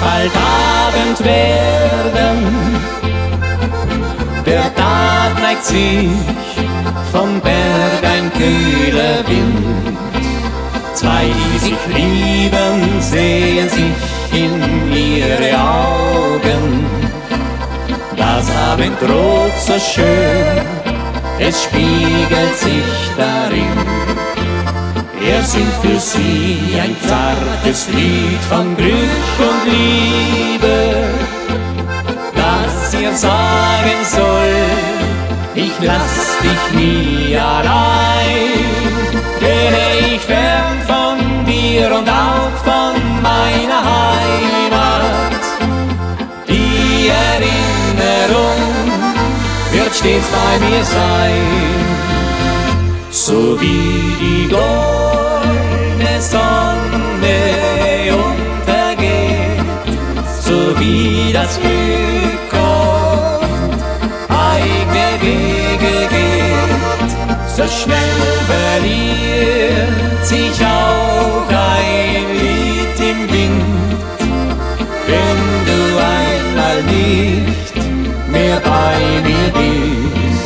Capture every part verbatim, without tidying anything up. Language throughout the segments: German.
bald Abend werden. Der Tag neigt sich vom Berg, ein kühler Wind. Zwei, die sich lieben, sehen sich in ihre Augen. Das Abendrot so schön, es spiegelt sich darin. Er singt für sie ein zartes Lied von Glück und Liebe, das ihr sagen soll, ich lass dich nie allein. Wäre ich fern von dir und auch von meiner Heimat, die Erinnerung wird stets bei mir sein. So wie die goldene Sonne untergeht, so wie das Glück oft eigene Wege geht, so schnell verliert sich auch ein Lied im Wind, wenn du einmal nicht mehr bei mir bist.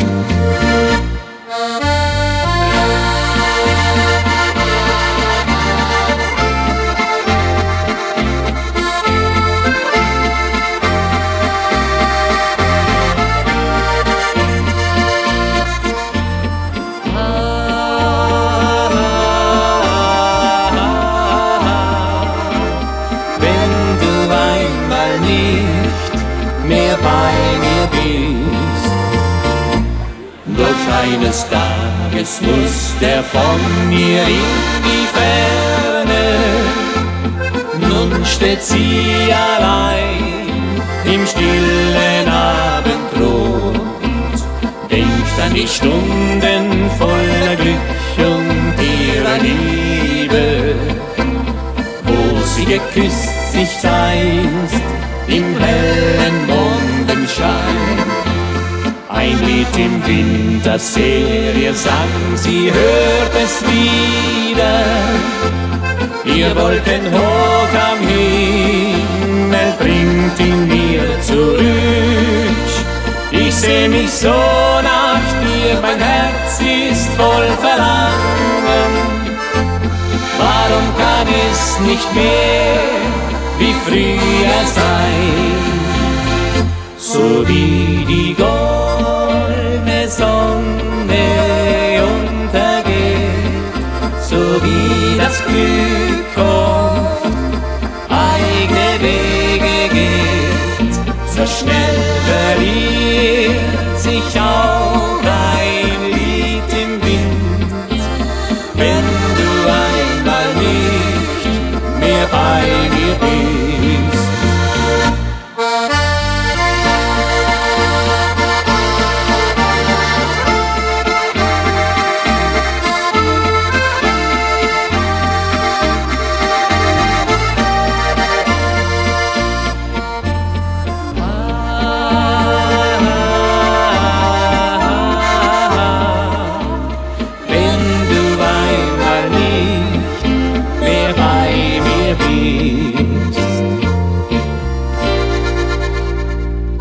Eines Tages muss der von mir in die Ferne. Nun steht sie allein im stillen Abendrot, denkt an die Stunden voller Glück und ihrer Liebe, wo sie geküsst sich einst im hellen Mondenschein. Ein Lied im Wind, das er ihr sang, sie hört es wieder. Ihr Wolken hoch am Himmel bringt ihn mir zurück. Ich seh mich so nach dir, mein Herz ist voll Verlangen. Warum kann es nicht mehr wie früher sein? So wie die Gold